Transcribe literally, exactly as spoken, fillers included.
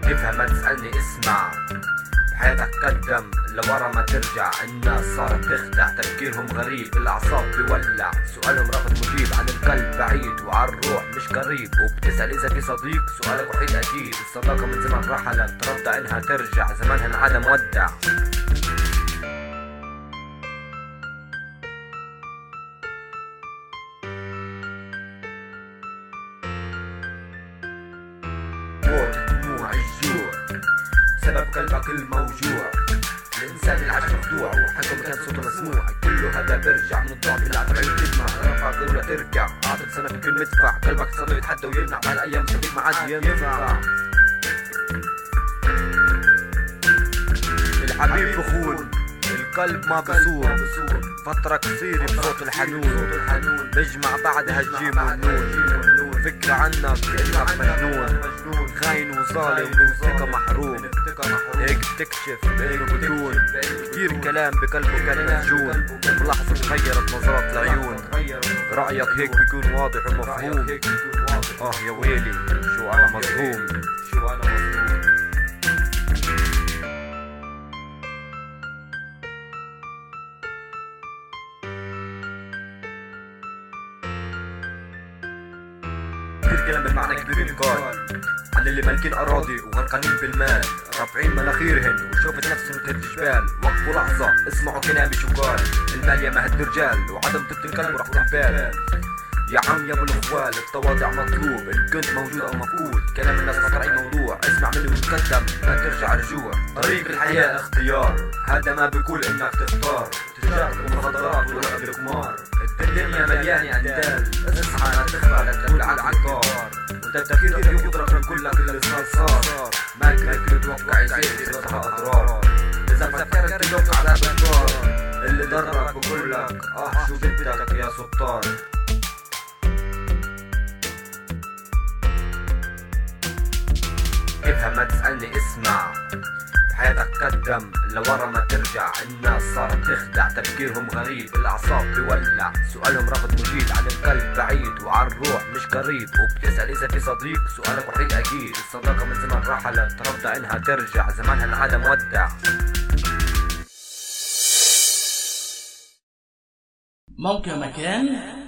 افهم ما تسألني اسمع، بحياتك قدم لورا ما ترجع. الناس صارت تخدع، تفكيرهم غريب، الاعصاب بيولع، سؤالهم رافض مجيب، عن القلب بعيد وعن الروح مش قريب. وبتسأل اذا في صديق، سؤالك وحيد اكيد. الصداقة من زمان رحلت، ترضى انها ترجع، زمانها انعدم ودع. سبب قلبك الموجوع، الإنسان اللي عاش مخدوع وحكم كان صوته مسموع. كله هذا بيرجع من الضعف اللي عم تعيد تجمع، رفع قبل ترجع، أعطت سنة في كل مدفع. قلبك صار يتحدى ويمنع، بهالأيام صديق ما عاد ينفع. الحبيب بخون، القلب ما بصور، فترة قصيرة بصوت الحنون، بجمع بعدها الجيم والنون. فكرة عنك كأنك مجنون، خاين وظالم من ثقة محروم. هيك بتكشف بأنه بدون كتير كلام بقلبه كان مسجون. بلحظة تغيرت نظرات العيون، رأيك هيك بيكون واضح ومفهوم. آه يا ويلي شو أنا مظلوم، شو أنا مظلوم. كتير كلام بالمعنى كبير ينقال عن اللي مالكين أراضي وغرقانين بالمال، رافعين مناخيرهن وشوفت نفسهم تهد جبال. وقفوا لحظة اسمعوا كلامي شو قال، المال يا مهد رجال وعدم طيبة القلب وراحة البال. يا عم يا ابو الاخوال التواضع مطلوب، ان كنت موجود او مفقود. كلام الناس ما اي موضوع، اسمع مني وتقدم ما ترجع رجوع. طريق الحياة اختيار، هذا ما بيقول انك تختار تجارة المخدرات ولعب القمار. الدنيا مليانة اندال، اصحى لا تخفى لا تقول على العقار. وتفكيرك يضرب من كل اللي صار صار، ما كنت تتوقع يصير يصير اضرار. اذا فكرت تدق على بالدار، اللي ضرك بقول لك اه شو بدك يا سلطان. افهم ما تسألني اسمع، بحياتك قدم لورا ما ترجع. الناس صارت تخدع، تفكيرهم غريب، الاعصاب بيولع، سؤالهم رافض مجيب، عن القلب بعيد وعن الروح مش قريب. وبتسأل اذا في صديق، سؤالك وحيد اكيد. الصداقة من زمان رحلت، ترضى انها ترجع، زمانها انعدم ودع. موقع مكان